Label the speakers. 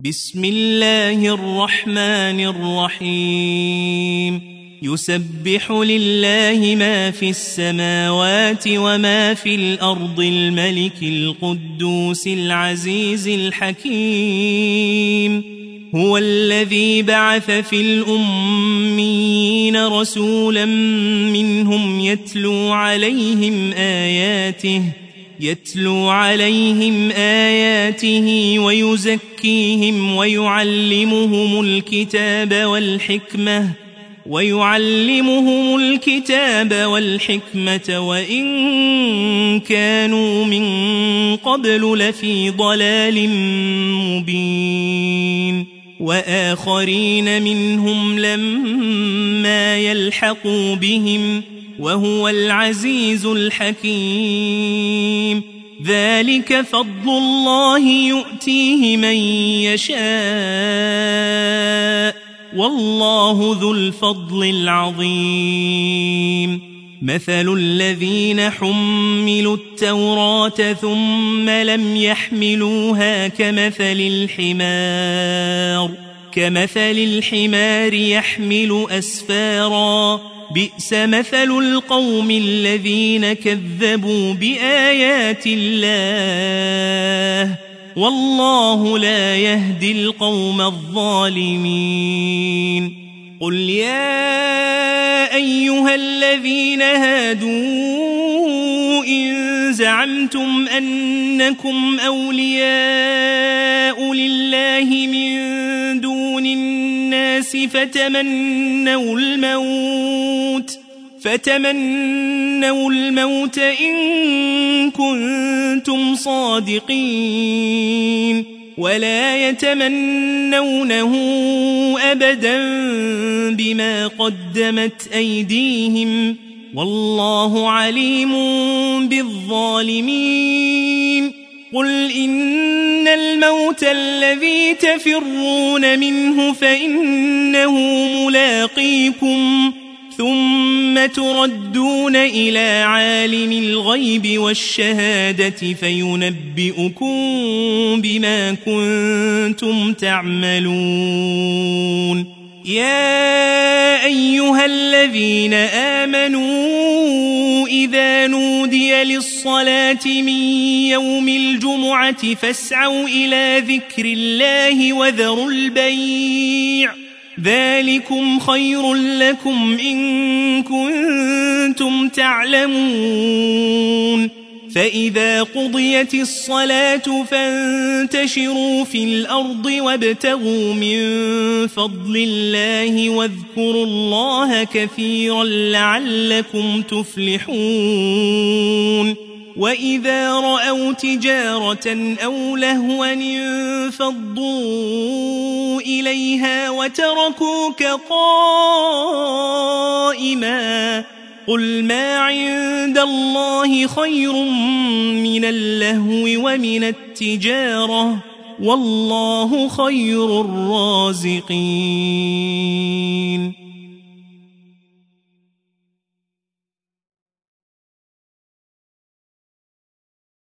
Speaker 1: بسم الله الرحمن الرحيم يسبح لله ما في السماوات وما في الأرض الملك القدوس العزيز الحكيم هو الذي بعث في الأميين رسولا منهم يتلو عليهم آياته ويزكيهم ويعلمهم الكتاب والحكمة وإن كانوا من قبل لفي ضلال مبين وآخرين منهم لما يلحقوا بهم وهو العزيز الحكيم ذلك فضل الله يؤتيه من يشاء والله ذو الفضل العظيم مثل الذين حملوا التوراة ثم لم يحملوها كمثل الحمار يحمل أسفارا بئس مثل القوم الذين كذبوا بآيات الله والله لا يهدي القوم الظالمين قل يا أيها الذين هادوا إن زعمتم أنكم أولياء لله من دون الناس فتمنوا الموت إن كنتم صادقين ولا يتمنونه أبدا بما قدمت أيديهم والله عليم بالظالمين قل إن الموت الذي تفرون منه فإنه ملاقيكم ثم تردون إلى عالم الغيب والشهادة فينبئكم بما كنتم تعملون يا أيها الذين آمنوا إذا نودي للصلاة من يوم الجمعة فاسعوا إلى ذكر الله وذروا البيع ذلكم خير لكم إن كنتم تعلمون فإذا قضيت الصلاة فانتشروا في الأرض وابتغوا من فضل الله واذكروا الله كثيرا لعلكم تفلحون وإذا رأوا تجارة أو لهوا انفضوا إليها وتركوك قائما قل ما عند الله خير من اللهو ومن التجارة والله خير الرازقين